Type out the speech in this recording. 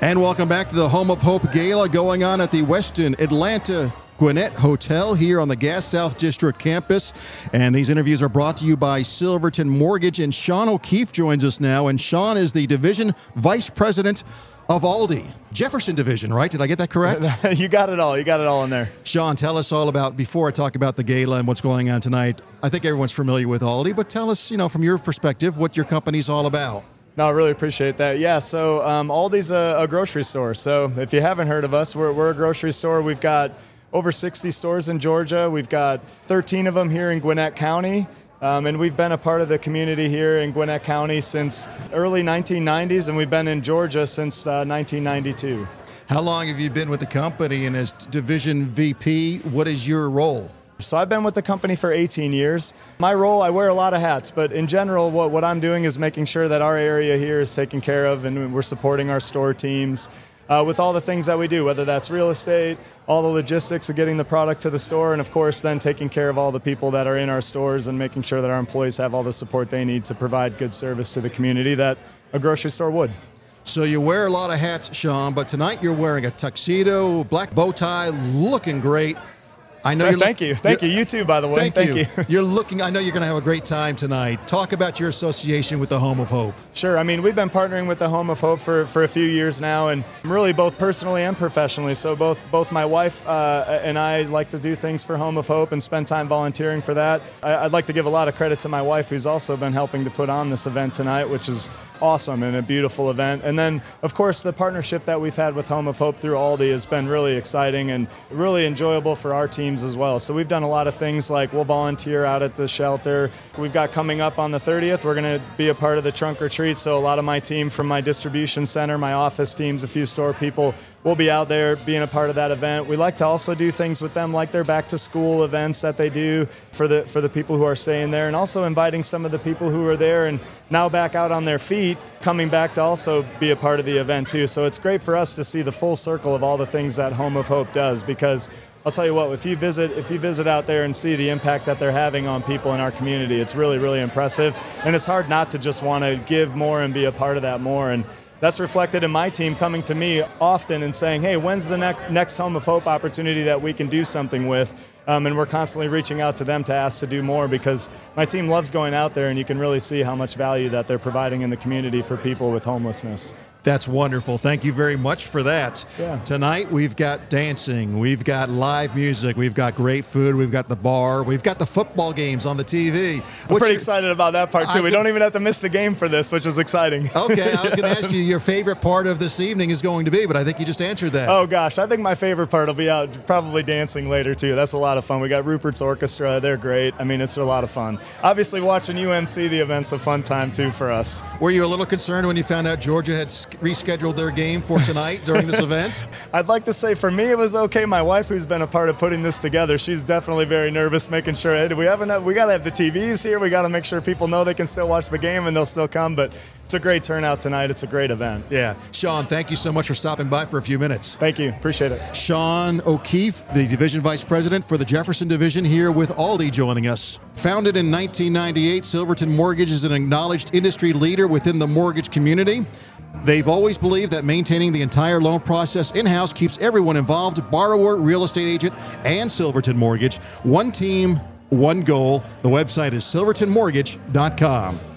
And welcome back to the Home of Hope Gala going on at the Westin Atlanta Gwinnett Hotel here on the Gas South District campus. And these interviews are brought to you by Silverton Mortgage. And Sean O'Keefe joins us now. And Sean is the Division Vice President of Aldi. Jefferson Division, right? Did I get that correct? You got it all. You got it all in there. Sean, tell us all about, before I talk about the gala and what's going on tonight, I think everyone's familiar with Aldi, but tell us, from your perspective, what your company's all about. No, I really appreciate that. Yeah, so Aldi's a grocery store. So if you haven't heard of us, we're a grocery store. We've got over 60 stores in Georgia. We've got 13 of them here in Gwinnett County. And we've been a part of the community here in Gwinnett County since early 1990s, and we've been in Georgia since 1992. How long have you been with the company? And as Division VP, what is your role? So I've been with the company for 18 years. My role, I wear a lot of hats, but in general, what I'm doing is making sure that our area here is taken care of, and we're supporting our store teams with all the things that we do, whether that's real estate, all the logistics of getting the product to the store, and of course then taking care of all the people that are in our stores and making sure that our employees have all the support they need to provide good service to the community that a grocery store would. So you wear a lot of hats, Sean, but tonight you're wearing a tuxedo, black bow tie, looking great. I know Thank you. You too, by the way. Thank you. I know you're going to have a great time tonight. Talk about your association with the Home of Hope. Sure. I mean, we've been partnering with the Home of Hope for a few years now, and really both personally and professionally. So both my wife and I like to do things for Home of Hope and spend time volunteering for that. I'd like to give a lot of credit to my wife, who's also been helping to put on this event tonight, which is awesome and a beautiful event. And then, of course, the partnership that we've had with Home of Hope through Aldi has been really exciting and really enjoyable for our teams as well. So we've done a lot of things like we'll volunteer out at the shelter. We've got coming up on the 30th, we're going to be a part of the trunk or treat. So a lot of my team from my distribution center, my office teams, a few store people will be out there being a part of that event. We like to also do things with them like their back to school events that they do for the people who are staying there, and also inviting some of the people who are there and now back out on their feet, coming back to also be a part of the event too. So it's great for us to see the full circle of all the things that Home of Hope does, because I'll tell you what, if you visit out there and see the impact that they're having on people in our community, it's really, really impressive. And it's hard not to just want to give more and be a part of that more. And that's reflected in my team coming to me often and saying, hey, when's the next Home of Hope opportunity that we can do something with? And we're constantly reaching out to them to ask to do more, because my team loves going out there, and you can really see how much value that they're providing in the community for people with homelessness. That's wonderful. Thank you very much for that. Yeah. Tonight we've got dancing, we've got live music, we've got great food, we've got the bar, we've got the football games on the TV. I'm pretty excited about that part too. We don't even have to miss the game for this, which is exciting. Okay, I was going to ask you your favorite part of this evening is going to be, but I think you just answered that. Oh gosh, I think my favorite part will be out probably dancing later too. That's a lot of fun. We got Rupert's Orchestra, they're great. I mean, it's a lot of fun. Obviously watching UMC the event's a fun time too for us. Were you a little concerned when you found out Georgia had rescheduled their game for tonight during this event? I'd like to say for me it was okay. My wife, who's been a part of putting this together, she's definitely very nervous, making sure, hey, we got to have the TVs here. We got to make sure people know they can still watch the game and they'll still come. But it's a great turnout tonight. It's a great event. Yeah. Sean, thank you so much for stopping by for a few minutes. Thank you. Appreciate it. Sean O'Keefe, the Division Vice President for the Jefferson Division, here with Aldi joining us. Founded in 1998, Silverton Mortgage is an acknowledged industry leader within the mortgage community. They've always believed that maintaining the entire loan process in-house keeps everyone involved, borrower, real estate agent, and Silverton Mortgage. One team, one goal. The website is silvertonmortgage.com.